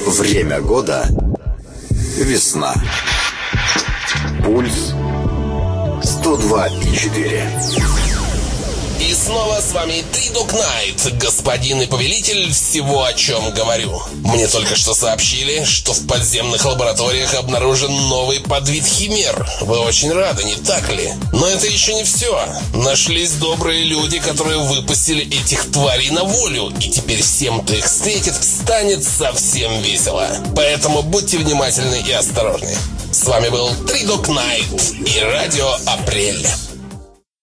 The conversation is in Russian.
Время года — весна. Пульс 102,4. И снова с вами Тридок Найт, господин и повелитель всего, о чем говорю. Мне только что сообщили, что в подземных лабораториях обнаружен новый подвид химер. Вы очень рады, не так ли? Но это еще не все. Нашлись добрые люди, которые выпустили этих тварей на волю. И теперь всем, кто их встретит, станет совсем весело. Поэтому будьте внимательны и осторожны. С вами был Тридок Найт и Радио Апрель.